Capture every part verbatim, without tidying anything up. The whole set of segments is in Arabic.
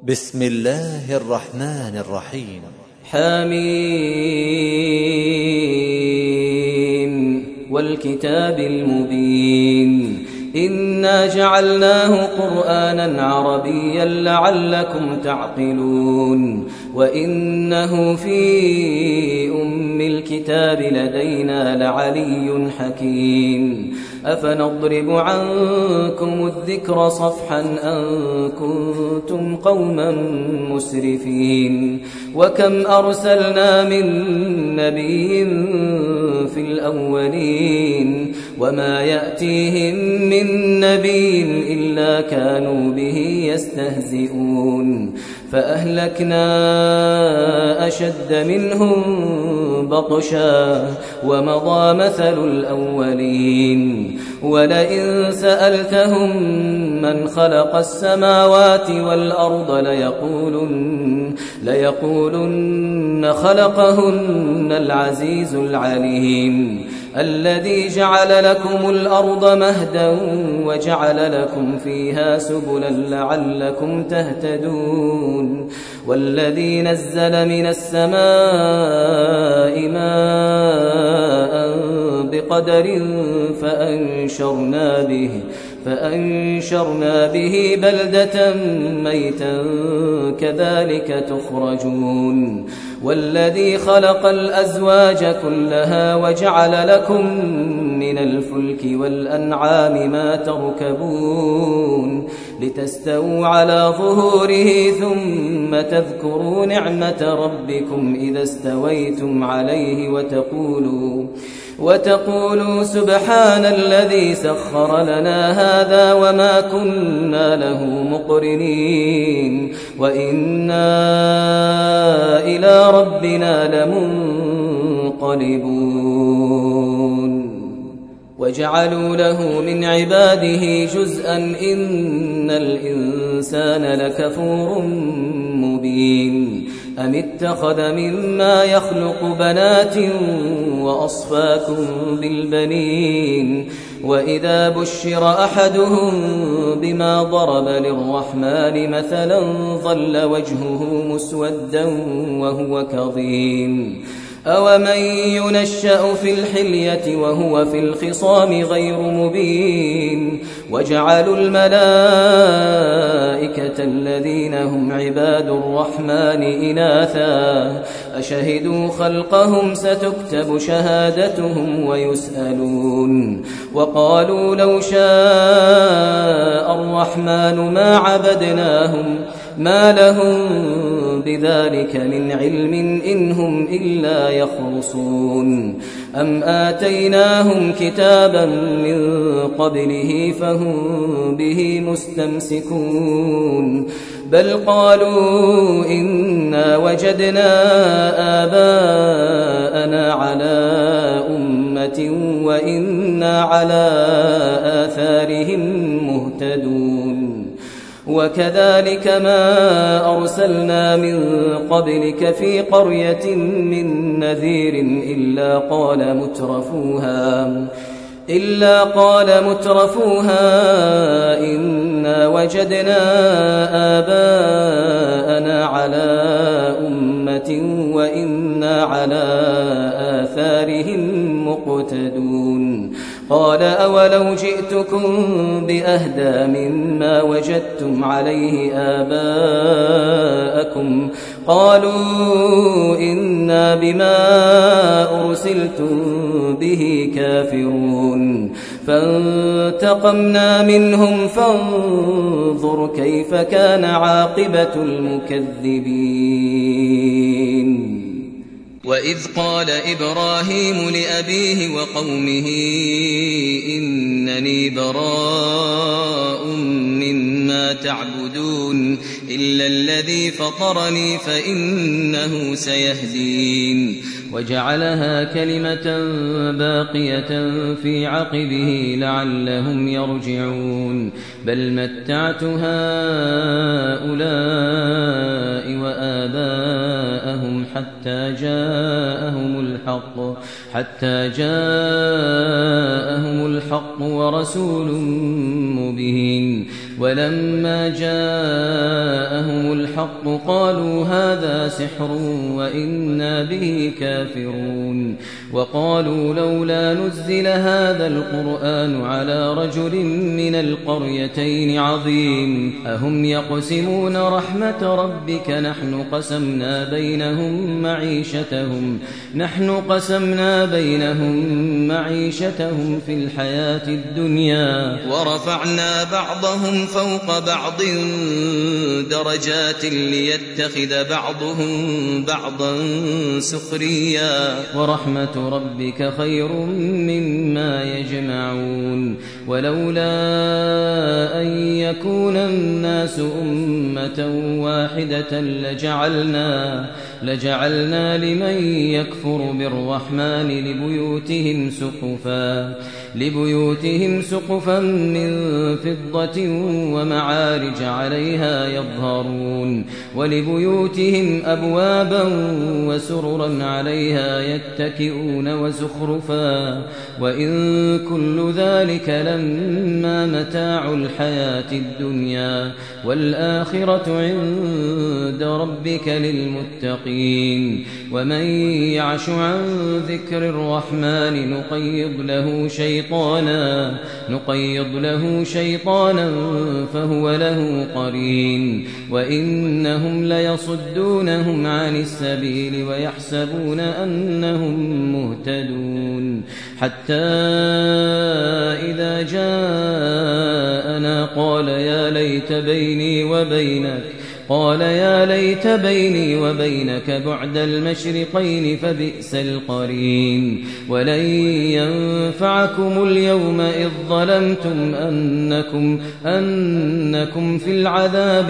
بسم الله الرحمن الرحيم. حميم والكتاب المبين إنا جعلناه قرآنا عربيا لعلكم تعقلون وإنه في أم الكتاب لدينا لعلي حكيم أفنضرب عنكم الذكر صفحا أن كنتم قوما مسرفين وكم أرسلنا من نبي في الأولين وما يأتيهم من نبي إلا كانوا به يستهزئون فأهلكنا أشد منهم بطشا ومضى مثل الأولين ولئن سألتهم من خلق السماوات والأرض ليقولن, ليقولن خلقهن العزيز العليم الذي جعل لكم الأرض مهدا وجعل لكم فيها سبلا لعلكم تهتدون والذي نزل من السماء ماء بقدر فأنشرنا به فأنشرنا به بلدة ميتا كذلك تخرجون والذي خلق الأزواج كلها وجعل لكم من الفلك والأنعام ما تركبون لتستووا على ظهوره ثم تذكروا نعمة ربكم إذا استويتم عليه وتقولوا وتقولوا سبحان الذي سخر لنا هذا وما كنا له مقرنين وإنا إلى ربنا لمنقلبون وجعلوا له من عباده جزءا إن الإنسان لكفور مبين أم اتخذ مما يخلق بنات وأصفاكم بالبنين وإذا بشر أحدهم بما ضرب للرحمن مثلا ظل وجهه مسودا وهو كظيم أومن ينشأ في الحلية وهو في الخصام غير مبين وجعلوا الملائكة الذين هم عباد الرحمن إناثا أشهدوا خلقهم ستكتب شهادتهم ويسألون وقالوا لو شاء الرحمن ما عبدناهم ما لهم بذلك من علم إن هم إلا يخرصون أم آتيناهم كتابا من قبله فهم به مستمسكون بل قالوا إنا وجدنا آباءنا على أمة وإنا على آثارهم مهتدون وكذلك ما أرسلنا من قبلك في قرية من نذير إلا قال مترفوها إلا قال مترفوها إنا وجدنا آباءنا على أمة وإنا على آثارهم مقتدون قال أولو جئتكم بأهدى مما وجدتم عليه آباءكم قالوا إنا بما أرسلتم به كافرون فانتقمنا منهم فانظر كيف كان عاقبة المكذبين وإذ قال إبراهيم لأبيه وقومه إنني براء مما تعبدون إلا الذي فطرني فإنه سيهدين وجعلها كلمة باقية في عقبه لعلهم يرجعون بل متعت هؤلاء وآباءهم حتى جاءهم الحق حتى جاءهم الحق ورسول مبين ولما جاءهم الحق قالوا هذا سحر وإنا به كافرون وقالوا لولا نزل هذا القرآن على رجل من القريتين عظيم أهم يقسمون رحمة ربك نحن قسمنا بينهم معيشتهم نحن قسمنا بينهم معيشتهم في الحياة الدنيا ورفعنا بعضهم فوق بعض درجات ليتخذ بعضهم بعضا سخريا ورحمة ربك خير مما يجمعون ولولا أن يكون الناس أمة واحدة لجعلنا لجعلنا لمن يكفر بالرحمن لبيوتهم سقفا لبيوتهم سقفا من فضة ومعارج عليها يظهرون ولبيوتهم أبوابا وسررا عليها يتكئون وزخرفا وإن كل ذلك لما متاع الحياة الدنيا والآخرة عند ربك للمتقين ومن يعش عن ذكر الرحمن نقيض له شيطانا نقيض له شيطانا فهو له قرين وإنهم ليصدونهم عن السبيل ويحسبون أنهم مهتدون حتى إذا جاءنا قال يا ليت بيني وبينك قال يا ليت بيني وبينك بعد المشرقين فبئس القرين ولن ينفعكم اليوم إذ ظلمتم أنكم, أنكم في العذاب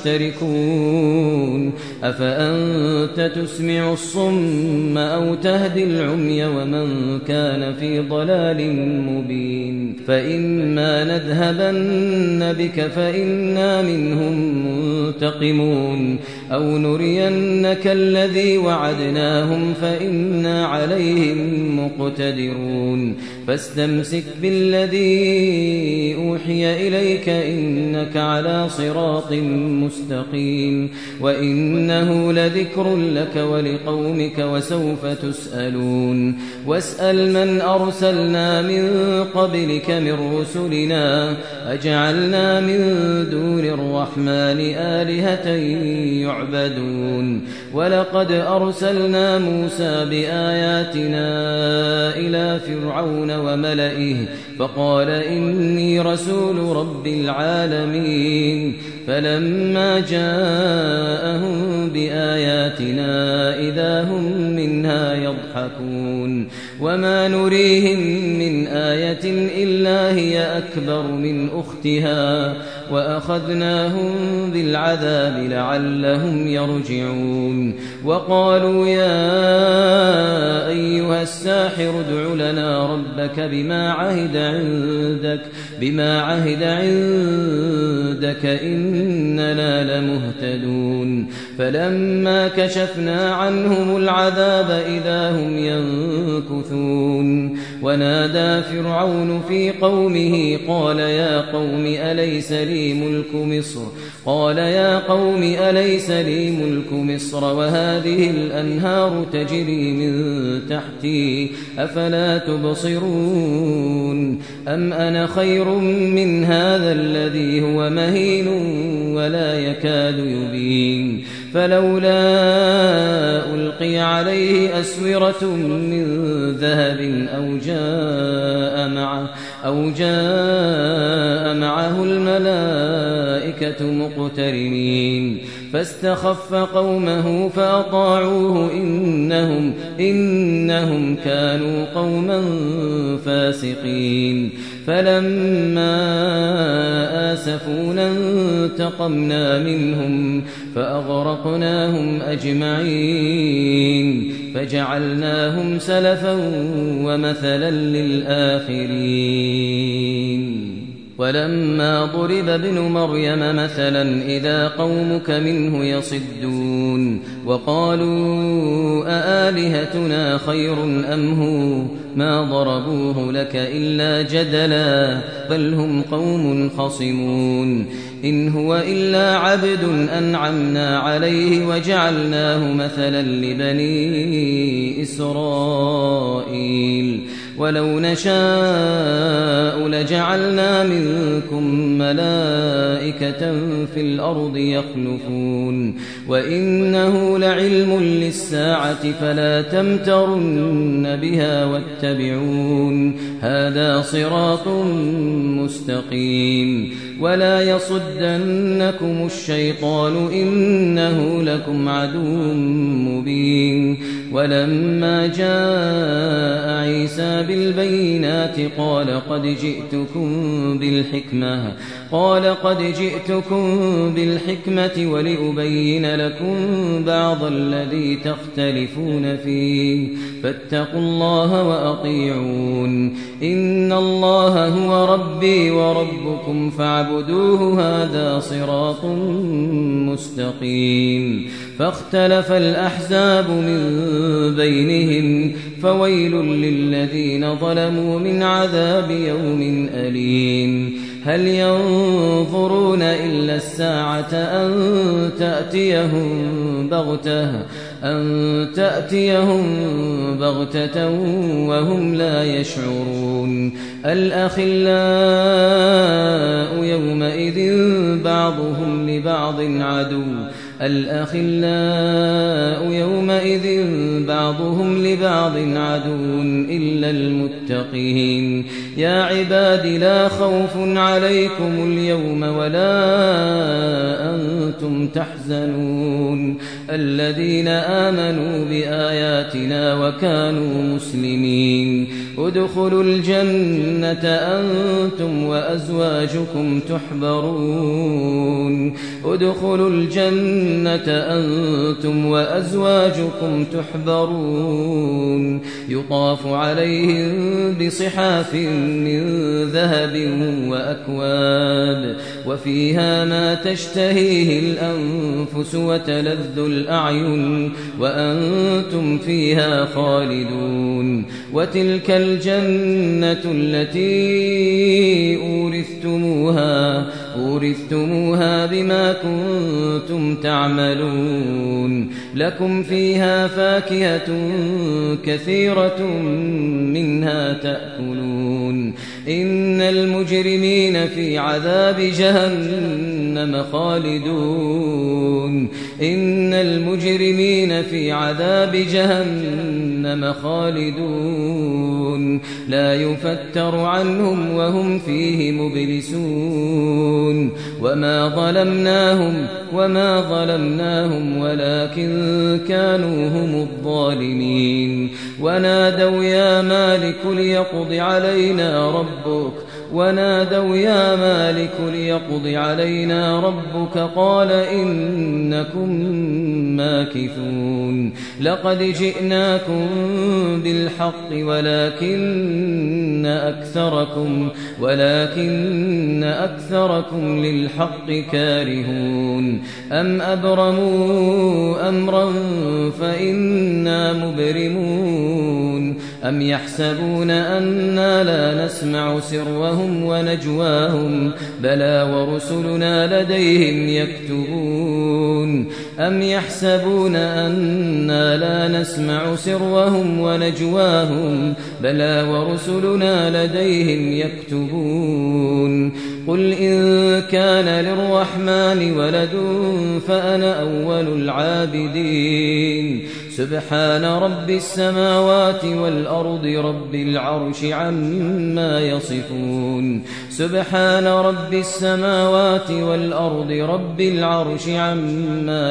مشتركون أفأنت تسمع الصم أو تهدي العمي ومن كان في ضلال مبين فإما نذهبن بك فإنا منهم منتقمون أو نرينك الذي وعدناهم فإنا عليهم مقتدرون فاستمسك بالذي أوحي إليك إنك على صراط مستقيم وإنه لذكر لك ولقومك وسوف تسألون واسأل من أرسلنا من قبلك من رسلنا أجعلنا من دون الرحمن آلهة يعبدون ولقد أرسلنا موسى بآياتنا إلى فرعون وملئه فقال إني رسول رب العالمين فلما جاءهم بآياتنا إذا هم منها يضحكون وما نريهم من آية إلا هي أكبر من أختها وأخذناهم بالعذاب لعلهم يرجعون وقالوا يا أيها الساحر ادع لنا ربك بما عهد عندك بما عهد عندك إننا لمهتدون فلما كشفنا عنهم العذاب إذا هم ينكثون ونادى فرعون في قومه قال يا قوم أليس لي ملك مصر قال يا قوم أليس لي ملك مصر وهذه الأنهار تجري من تحتي أفلا تبصرون أم أنا خير من هذا الذي هو مهين ولا يكاد يبين فلولا ألقي عليه أسورة من ذهب أو جاء معه أو جاء معه الملائكة مقترنين فاستخف قومه فأطاعوه إنهم, إنهم كانوا قوما فاسقين فلما آسفونا انتقمنا منهم فأغرقناهم أجمعين فجعلناهم سلفا ومثلا للآخرين. ولما ضرب ابن مريم مثلا إذا قومك منه يصدون وقالوا أآلهتنا خير أم هو ما ضربوه لك إلا جدلا بل هم قوم خصمون إن هو إلا عبد أنعمنا عليه وجعلناه مثلا لبني إسرائيل ولو نشاء لجعلنا منكم ملائكة في الأرض يخلفون وإنه لعلم للساعة فلا تمترن بها واتبعون هذا صراط مستقيم ولا يصدنكم الشيطان إنه لكم عدو مبين ولما جاء عيسى بالبينات قال قد جئتكم بالحكمة قال قد جئتكم بالحكمة ولأبين لكم بعض الذي تختلفون فيه فاتقوا الله وأطيعون إن الله هو ربي وربكم فاعبدوه هذا صراط مستقيم فاختلف الأحزاب من بينهم فويل للذين ظلموا من عذاب يوم أليم هل ينظرون إلا الساعة أن تأتيهم بغتة أن تأتيهم بغتة وهم لا يشعرون الأخلاء يومئذ بعضهم لبعض عدو الأخلاء يومئذ بعضهم لبعض عدو إلا المتقين يا عباد لا خوف عليكم اليوم ولا أنتم تحزنون الذين آمنوا بآياتنا وكانوا مسلمين ادخلوا الجنة أنتم وأزواجكم تحبرون ادخلوا الجنة أنتم وأزواجكم تحبرون يطاف عليهم بصحاف من ذهب وأكواب وفيها ما تشتهيه الأنفس وتلذ الأعين وأنتم فيها خالدون وتلك الجنة التي أورثتموها أورثتموها بما كنتم تعملون لكم فيها فاكهة كثيرة منها تأكلون إن المجرمين في عذاب جهنم خالدون إن المجرمين في عذاب جهنم خالدون لا يفتر عنهم وهم فيه مبلسون وما ظلمناهم وما ظلمناهم ولكن كانوا هم الظالمين ونادوا يا مالك ليقض علينا ربك ونادوا يا مالك ليقض علينا ربك قال إنكم ماكثون لقد جئناكم بالحق ولكن أكثركم ولكن أكثركم للحق كارهون أم أبرموا أمرا فإنا مبرمون أم يحسبون أنا لا نسمع سرهم ونجواهم بلى ورسلنا لديهم يكتبون أم يحسبون أنا لا نسمع سرهم ونجواهم بلى ورسلنا لديهم يكتبون قل إن كان للرحمن ولد فأنا أول العابدين سبحان رب السماوات والأرض رب العرش عما يصفون سبحان رب السماوات والأرض رب العرش عما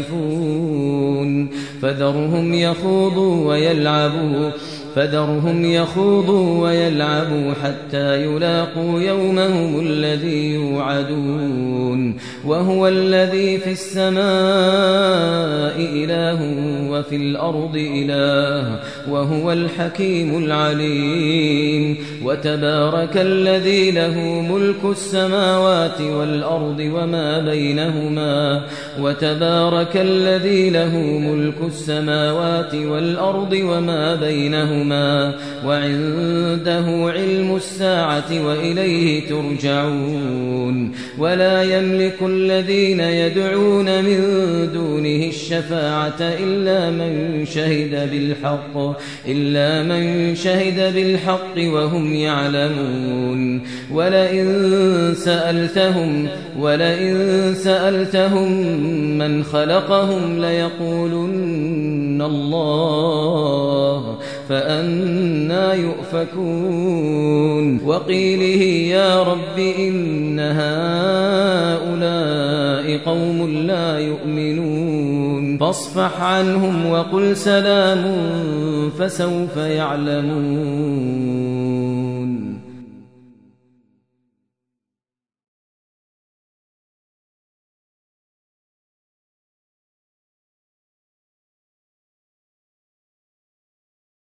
يصفون فذرهم يخوضوا ويلعبوا فذرهم يخوضوا ويلعبوا حتى يلاقوا يومهم الذي يوعدون وهو الذي في السماء إله وفي الأرض إله وهو الحكيم العليم وتبارك الذي له له ملك السماوات والأرض وما بينهما وتبارك الذي له ملك السماوات والأرض وما بينهما وعنده علم الساعة وإليه ترجعون ولا يملك الذين يدعون من دونه الشفاعة إلا من شهد بالحق إلا من شهد بالحق وهم يعلمون ولئن سألتهم ولئن سألتهم من خلقهم ليقولن الله فأنى يؤفكون وقيله يا رب إن هؤلاء قوم لا يؤمنون فاصفح عنهم وقل سلام فسوف يعلمون.